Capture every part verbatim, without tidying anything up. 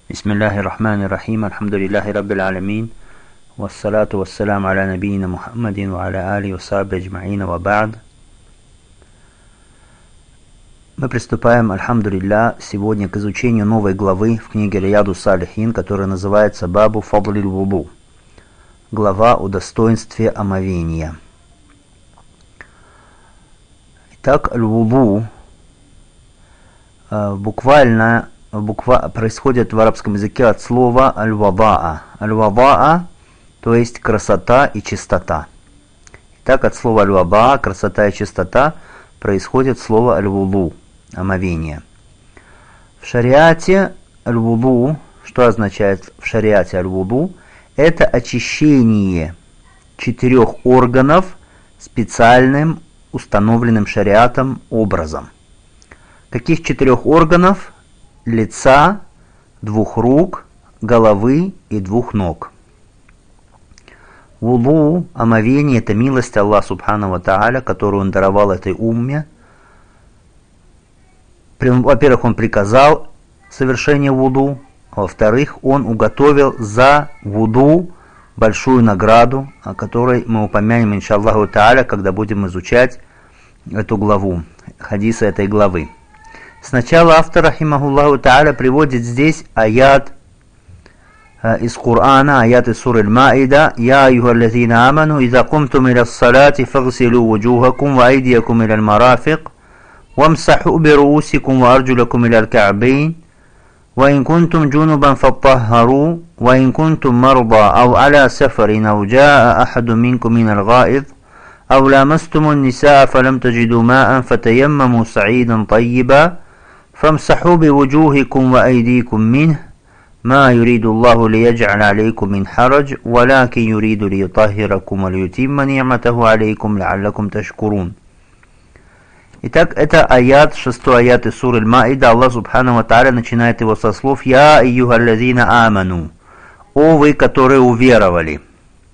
Бисмиллахи рахмани рахим, альхамдулиллахи раббил алямин, вассалату вассаляму аля набийина Мухаммадин, ва аля али ва сахби аджмаина ва ба'д. Мы приступаем, альхамдулилля, сегодня к изучению новой главы в книге Рияду Салихин, которая называется Бабу Фадлиль Вуду. Глава о достоинстве омовения. Итак, аль-вуду буквально буква, происходит в арабском языке от слова аль-вадаа. Аль-вадаа, то есть красота и чистота. Итак, от слова аль-вадаа, красота и чистота, происходит слово аль-вуду, омовение. В шариате аль-вуду, что означает в шариате аль-вуду? Это очищение четырех органов специальным установленным шариатом образом. Каких четырех органов? Лица, двух рук, головы и двух ног. Вуду, омовение, это милость Аллаха Субхану ва Тааля, которую Он даровал этой умме. Во-первых, Он приказал совершение вуду, а во-вторых, Он уготовил за вуду большую награду, о которой мы упомянем, иншаллаху Тааля, когда будем изучать эту главу, хадисы этой главы. Сначала автор, рахимахуллаху Тааля, приводит здесь аят э, из Корана, аят из суры Аль-Маида: «Я айюхаллазина аману, иза кумтум иля ссалати, фагсилу вуджухакум ва айдиякум иля аль-марафик, вамсаху бируусикум ва арджулакум иля аль-ка'бейн, ва ин кунтум джунубан фаттахару, ва ин кунтум марда ау аля сафарин ау джаа ахаду минкум мин аль-гаид, أو لامستم النساء فلم تجدوا ماء فتيمموا صعيدا طيبا فامسحوا بوجوهكم وأيديكم منه ما يريد الله ليجعل عليكم من حرج ولكن يريد ليطهركم وليتم نعمته عليكم لعلكم تشكرون». Итак, это аят, шестой аят из суры Аль-Маида. Аллах Субхану ва Тааля начинает его со слов: «Я айюхаллазина аману», «О вы, которые уверовали».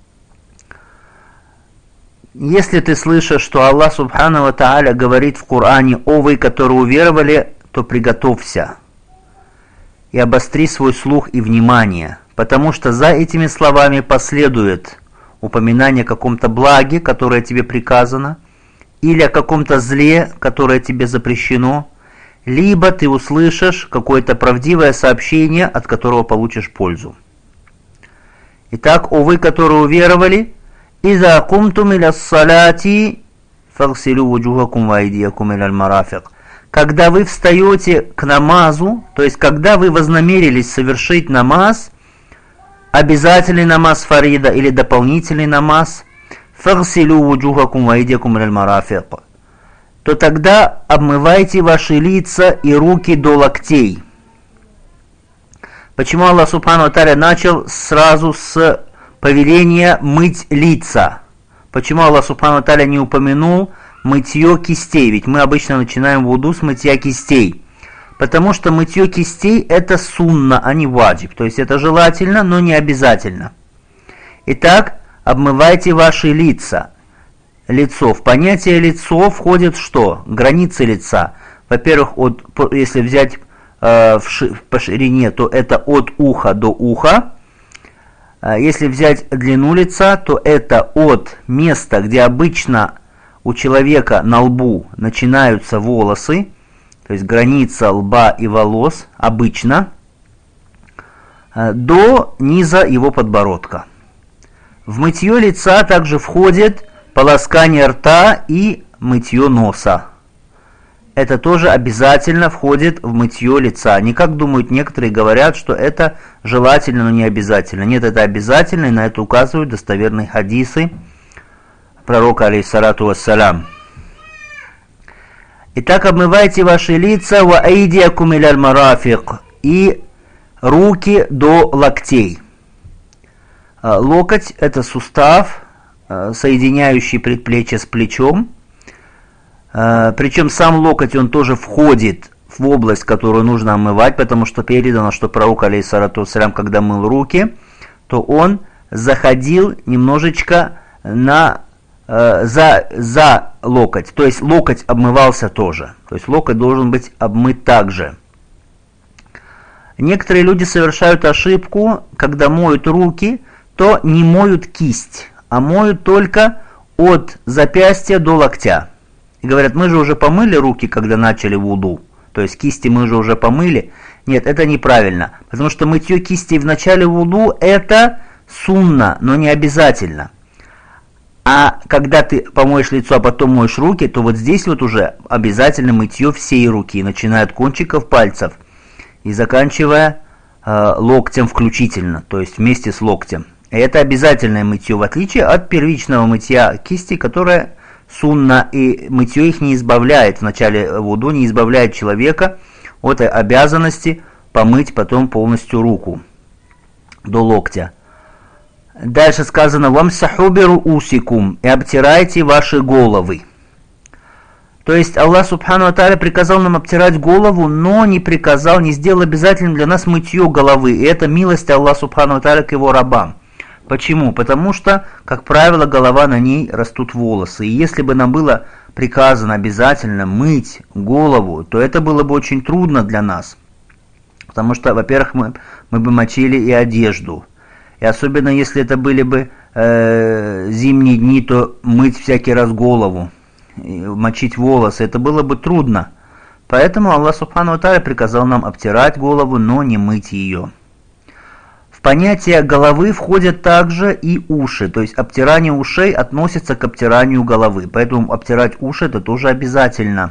Если ты слышишь, что Аллах Субхану ва Тааля говорит в Коране: «О вы, которые уверовали», то приготовься и обостри свой слух и внимание, потому что за этими словами последует упоминание о каком-то благе, которое тебе приказано, или о каком-то зле, которое тебе запрещено, либо ты услышишь какое-то правдивое сообщение, от которого получишь пользу. Итак, о вы, которые уверовали, «Иза кумтум иля ссалати, фагсилу вуджухакум ва айдиякум иля аль-марафик». Когда вы встаете к намазу, то есть когда вы вознамерились совершить намаз, обязательный намаз фарида или дополнительный намаз, фагсилу вуджухакум ва айдиякум иля аль-марафик, то тогда обмывайте ваши лица и руки до локтей. Почему Аллах Субхану ва Тааля начал сразу с повеление мыть лица? Почему Аллах Субхану ва Тааля не упомянул мытье кистей? Ведь мы обычно начинаем вуду с мытья кистей. Потому что мытье кистей это сунна, а не ваджиб. То есть это желательно, но не обязательно. Итак, обмывайте ваши лица. Лицо. В понятие лицо входит что? Границы лица. Во-первых, от, если взять э, в ши, по ширине, то это от уха до уха. Если взять длину лица, то это от места, где обычно у человека на лбу начинаются волосы, то есть граница лба и волос обычно, до низа его подбородка. В мытье лица также входит полоскание рта и мытье носа. Это тоже обязательно входит в мытье лица. Не как думают некоторые, говорят, что это желательно, но не обязательно. Нет, это обязательно, и на это указывают достоверные хадисы пророка, алейхиссалату вассалям. Итак, обмывайте ваши лица, ва айдиякум иля аль-марафик, и руки до локтей. Локоть – это сустав, соединяющий предплечье с плечом. Причем сам локоть, он тоже входит в область, которую нужно омывать, потому что передано, что пророк, алейхиссалату вассалям, когда мыл руки, то он заходил немножечко на, э, за, за локоть. То есть локоть обмывался тоже. То есть локоть должен быть обмыт также. Некоторые люди совершают ошибку, когда моют руки, то не моют кисть, а моют только от запястья до локтя. И говорят, мы же уже помыли руки, когда начали вуду, то есть кисти мы же уже помыли. Нет, это неправильно, потому что мытье кистей в начале вуду это сунна, но не обязательно. А когда ты помоешь лицо, а потом моешь руки, то вот здесь вот уже обязательно мытье всей руки, начиная от кончиков пальцев и заканчивая э, локтем включительно, то есть вместе с локтем. И это обязательное мытье, в отличие от первичного мытья кисти, которое сунна, и мытье их не избавляет в начале вуду, не избавляет человека от обязанности помыть потом полностью руку до локтя. Дальше сказано «Вамсаху бируусикум» и обтирайте ваши головы. То есть Аллах Субхану ва Тааля приказал нам обтирать голову, но не приказал, не сделал обязательным для нас мытье головы. И это милость Аллаха Субхану ва Тааля к его рабам. Почему? Потому что, как правило, голова, на ней растут волосы. И если бы нам было приказано обязательно мыть голову, то это было бы очень трудно для нас. Потому что, во-первых, мы, мы бы мочили и одежду. И особенно если это были бы э, зимние дни, то мыть всякий раз голову, мочить волосы, это было бы трудно. Поэтому Аллах Субхану ва Тааля приказал нам обтирать голову, но не мыть ее. В понятие головы входят также и уши, то есть обтирание ушей относится к обтиранию головы, поэтому обтирать уши это тоже обязательно.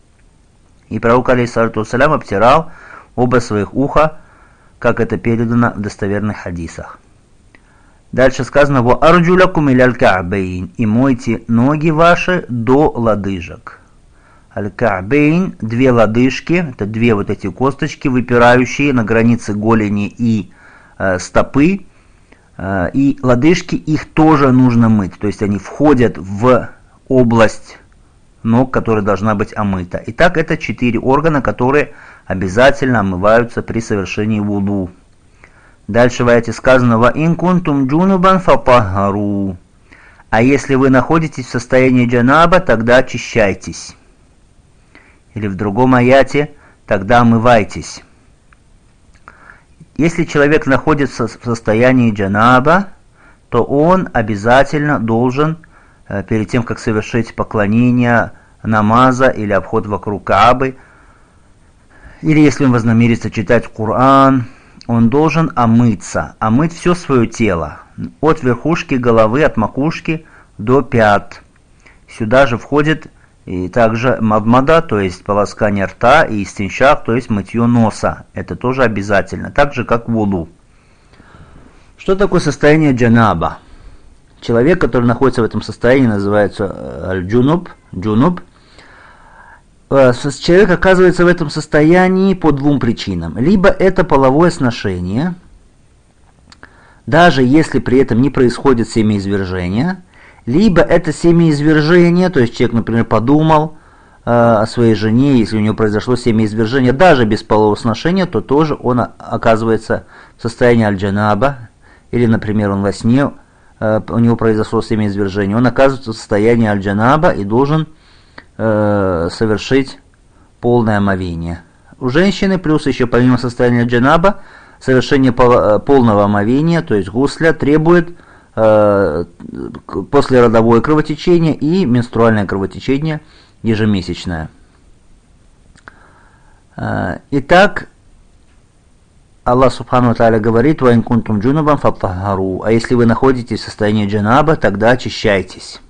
И пророк алейхиссалату вассалям обтирал оба своих уха, как это передано в достоверных хадисах. Дальше сказано «Во арджулякум иляль ка'бейн» и мойте ноги ваши до лодыжек. Аль-ка'бейн – две лодыжки, это две вот эти косточки, выпирающие на границе голени и э, стопы. Э, и лодыжки их тоже нужно мыть, то есть они входят в область ног, которая должна быть омыта. Итак, это четыре органа, которые обязательно омываются при совершении вуду. Дальше в аяте сказано «Ва ин кунтум джунубан фатахару». А если вы находитесь в состоянии джанаба, тогда очищайтесь. Или в другом аяте «Тогда омывайтесь». Если человек находится в состоянии джанаба, то он обязательно должен, перед тем, как совершить поклонение намаза или обход вокруг Каабы, или если он вознамерится читать Коран, он должен омыться, омыть все свое тело, от верхушки головы, от макушки до пят. Сюда же входит и также мадмада, то есть полоскание рта, и истиншак, то есть мытье носа. Это тоже обязательно, так же как вуду. Что такое состояние джанаба? Человек, который находится в этом состоянии, называется аль-джунуб, джунуб. Человек оказывается в этом состоянии по двум причинам. Либо это половое сношение, даже если при этом не происходит семяизвержение, либо это семяизвержение, то есть человек, например, подумал э, о своей жене, если у него произошло семяизвержение, даже без полового сношения, то тоже он оказывается в состоянии аль-джанаба, или, например, он во сне, э, у него произошло семяизвержение, он оказывается в состоянии аль-джанаба и должен совершить полное омовение. У женщины плюс еще помимо состояния джанаба совершение полного омовения, то есть гусля, требует э, послеродовое кровотечение и менструальное кровотечение ежемесячное. Э, итак, Аллах Субхану ва Тааля говорит «Ва ин кунтум джунубан фаттахару», а если вы находитесь в состоянии джанаба, тогда очищайтесь.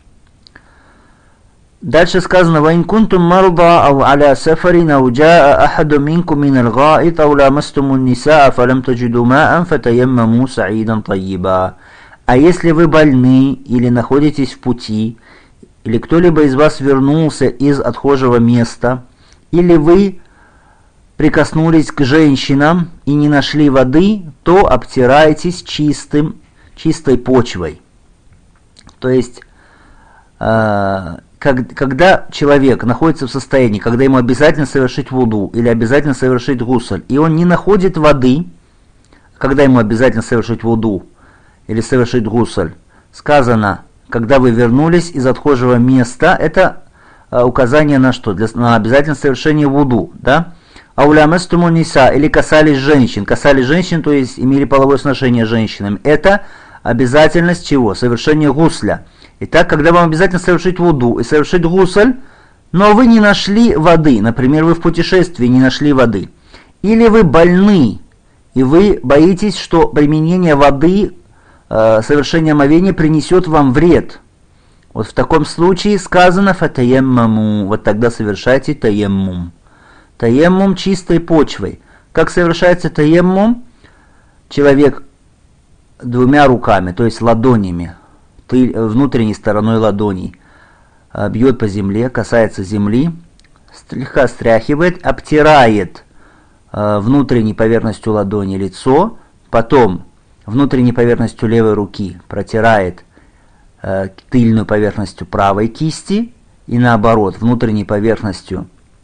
Дальше сказано «Ва ин кунтум марда ау аля сафарин ау джаа ахаду минкум минал гаит ау ламастумун нисаа фалам таджиду маан фатаяммаму саидан тайиба». А если вы больны или находитесь в пути, или кто-либо из вас вернулся из отхожего места, или вы прикоснулись к женщинам и не нашли воды, то обтирайтесь чистым, чистой почвой. То есть э, когда человек находится в состоянии, когда ему обязательно совершить вуду или обязательно совершить гусль, и он не находит воды, когда ему обязательно совершить вуду или совершить гусль, сказано, когда вы вернулись из отхожего места, это указание на что? Для, на обязательное совершение вуду, да? аулямастуму ниса, или касались женщин. Касались женщин, то есть имели половое сношение с женщинами. Это обязательность чего? Совершение гусля. Итак, когда вам обязательно совершить вуду и совершить гусль, но вы не нашли воды, например, вы в путешествии не нашли воды, или вы больны, и вы боитесь, что применение воды, э, совершение омовения принесет вам вред. Вот в таком случае сказано «фатаеммаму», вот тогда совершайте таеммум. Таеммум чистой почвой. Как совершается таеммум? Человек двумя руками, то есть ладонями, внутренней стороной ладоней, бьет по земле, касается земли, слегка стряхивает, обтирает внутренней поверхностью ладони лицо, потом внутренней поверхностью левой руки протирает тыльную поверхностью правой кисти и наоборот, внутренней поверхностью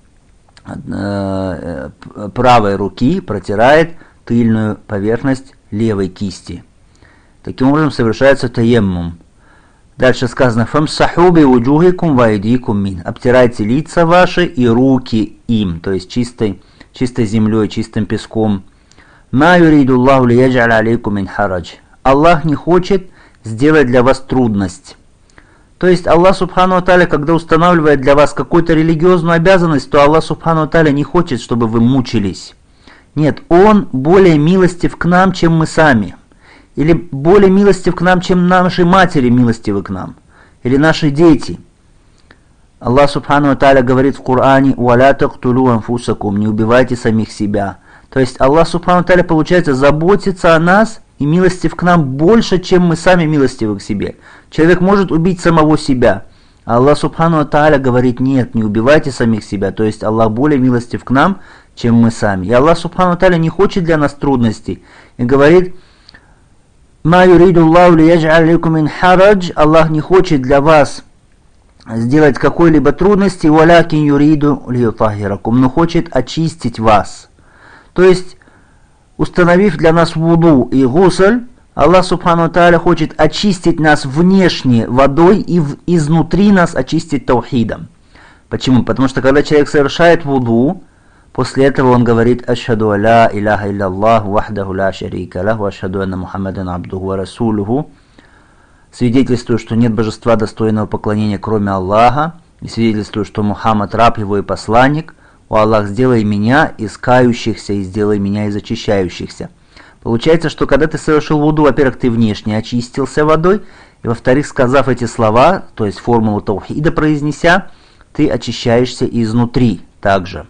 правой руки протирает тыльную поверхность левой кисти. Таким образом совершается таеммум. Дальше сказано «Фамсаху би уджухикум ва айдикум мин». Обтирайте лица ваши и руки им, то есть чистой, чистой землей, чистым песком. «Ма юриду Аллаху ли ядж'аль алейкум мин харадж». Аллах не хочет сделать для вас трудность. То есть Аллах Субхану ва Тааля, когда устанавливает для вас какую-то религиозную обязанность, то Аллах Субхану ва Тааля не хочет, чтобы вы мучились. Нет, Он более милостив к нам, чем мы сами. Или более милостив к нам, чем наши матери милостивы к нам. Или наши дети. Аллах Субхану ва Тааля говорит в Коране «Уаля тактулу анфусакум», не убивайте самих себя. То есть Аллах Субхану ва Тааля, получается, заботится о нас и милостив к нам больше, чем мы сами милостивы к себе. Человек может убить самого себя. А Аллах Субхану ва Тааля говорит «Нет, не убивайте самих себя». То есть Аллах более милостив к нам, чем мы сами. И Аллах Субхану ва Тааля не хочет для нас трудностей. И говорит «Ма юриду Аллаху ли ядж'аль алейкум мин харадж». Аллах не хочет для вас сделать какой-либо трудности, «Валякин юриду ли ютахиракум», но хочет очистить вас. То есть, установив для нас вуду и гусль, Аллах Субхану ва Тааля хочет очистить нас внешне водой и в, изнутри нас очистить таухидом. Почему? Потому что когда человек совершает вуду, после этого он говорит «Ашхаду ля иляха илляллах, вахдаху ля шарика лах, ва ашхаду анна Мухаммадан абдуху ва расулуху». Свидетельствую, что нет божества достойного поклонения, кроме Аллаха, и свидетельствую, что Мухаммад раб его и посланник. О Аллах, сделай меня из кающихся и сделай меня из очищающихся. Получается, что когда ты совершил вуду, во-первых, ты внешне очистился водой, и во-вторых, сказав эти слова, то есть формулу таухида произнеся, ты очищаешься изнутри также.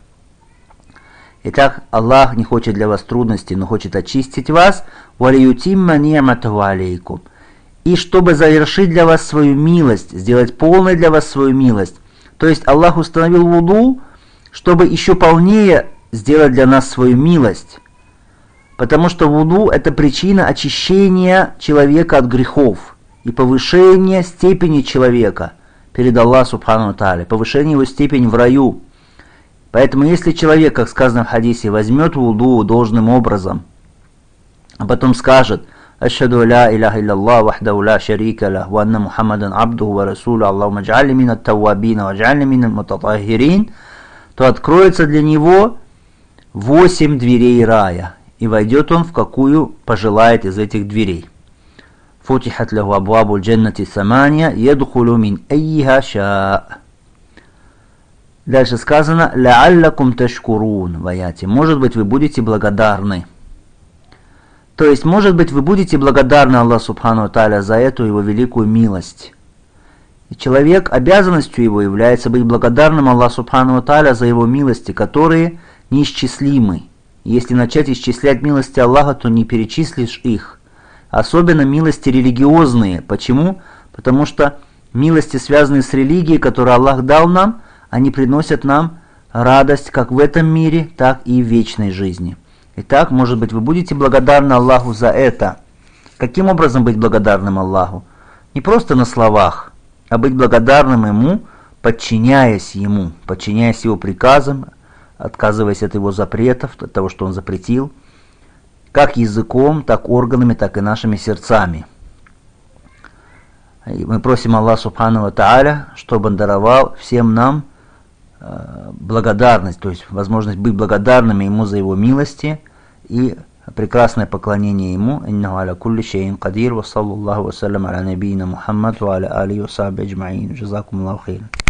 Итак, Аллах не хочет для вас трудностей, но хочет очистить вас. «Валиютимма ни'матаху алейкум». И чтобы завершить для вас свою милость, сделать полной для вас свою милость. То есть Аллах установил вуду, чтобы еще полнее сделать для нас свою милость. Потому что вуду – это причина очищения человека от грехов и повышения степени человека перед Аллахом Субхану ва Тааля, повышение его степени в раю. Поэтому если человек, как сказано в хадисе, возьмет вуду должным образом, а потом скажет «Ашхаду ля иляха илляллах, вахдаху ля шарика лах, ва анна Мухаммадан абдуху ва расулу, Аллахумма дж'альни минат таввабина, ва дж'альни минат мутатаххирин», то откроется для него восемь дверей рая, и войдет он в какую пожелает из этих дверей. «Футихат лаху абвабу джаннати саманья, ядхулу мин аййиха ша». Дальше сказано «Ла'аллакум ташкурун» в аяте. Может быть, вы будете благодарны. То есть, может быть, вы будете благодарны Аллаху Субхану ва Тааля за эту его великую милость. И человек, обязанностью его является быть благодарным Аллаху Субхану ва Тааля за его милости, которые неисчислимы. Если начать исчислять милости Аллаха, то не перечислишь их. Особенно милости религиозные. Почему? Потому что милости, связанные с религией, которую Аллах дал нам, они приносят нам радость как в этом мире, так и в вечной жизни. Итак, может быть, вы будете благодарны Аллаху за это. Каким образом быть благодарным Аллаху? Не просто на словах, а быть благодарным Ему, подчиняясь Ему, подчиняясь Его приказам, отказываясь от Его запретов, от того, что Он запретил, как языком, так органами, так и нашими сердцами. И мы просим Аллаха Субхану ва Тааля, чтобы Он даровал всем нам благодарность, то есть возможность быть благодарными Ему за Его милости и прекрасное поклонение Ему. Иннаху аля кулли шейин кадир. Ва саллаллаху ва саллям аля набийна Мухаммад ва аля алихи ва сахбихи аджмаин. Джазакумуллаху хейран.